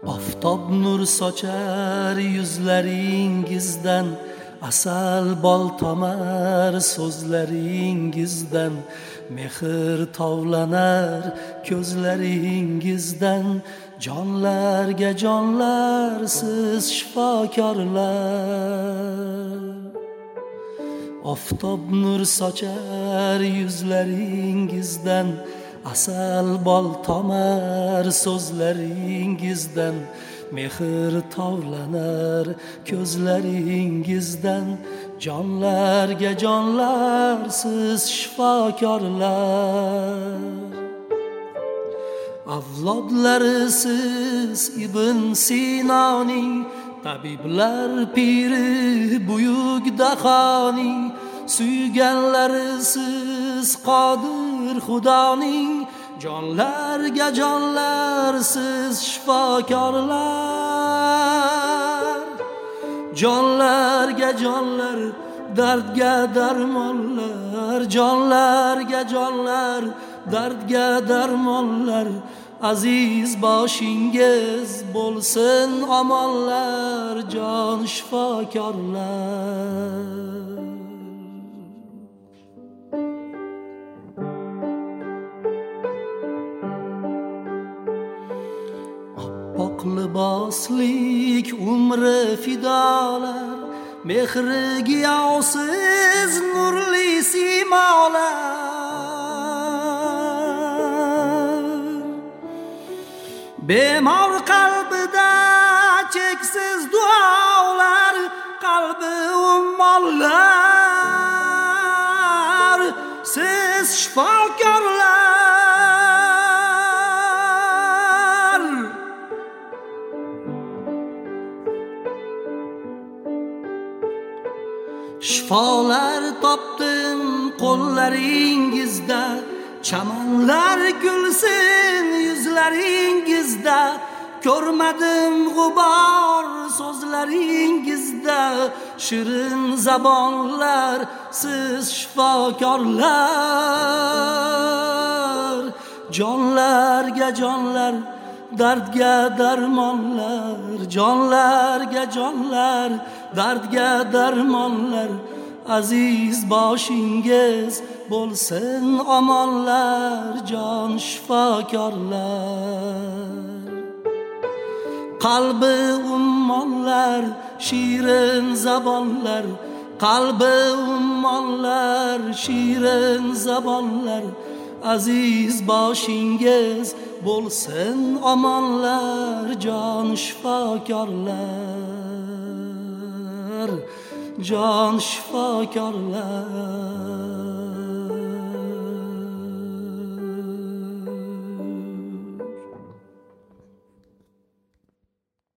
Oftob nur sochar yuzlaringizdan, asal bol tomar so'zlaringizdan, mehr tovlanar ko'zlaringizdan. Jonlarga jonlar siz shifokorlar. Oftob nur sochar yuzlaringizdan, asal bol tomar so'zlaringizdan, mehr tovlanar ko'zlaringizdan. Jonlarga jonlar siz shifokorlar. Avlodlari siz Ibn Sinoning, tabiblar piri buyuk dahoning. Suyganlari siz Qodir Xudoning, jonlarga jonlar siz shifokorlar. Jonlarga jonlar, dardga darmonlar. Jonlarga jonlar, dardga darmonlar. Aziz boshingiz bo'lsin omonlar, jon shifokorlar. Oppoq liboslik umri fidolar, mehri giyosiz nurli simolar. Bemor qalbida cheksiz duolar, qalbi ummonlar siz shifokorlar. Shifolar topdim qo'llaringizda, chamanlar gulsin yuzlaringizda. Ko'rmadim g'ubor so'zlaringizda, shirin zabonlar siz shifokorlar. Jonlarga jonlar, dardga darmonlar. Jonlarga jonlar, dardga darmonlar. Aziz boshingiz bo'lsin omonlar, jon shifokorlar. Qalbi ummonlar, shirin zabonlar. Qalbi ummonlar, shirin zabonlar. Aziz boshingiz bo'lsin omonlar, jon shifokorlar. Jon shifokorlar.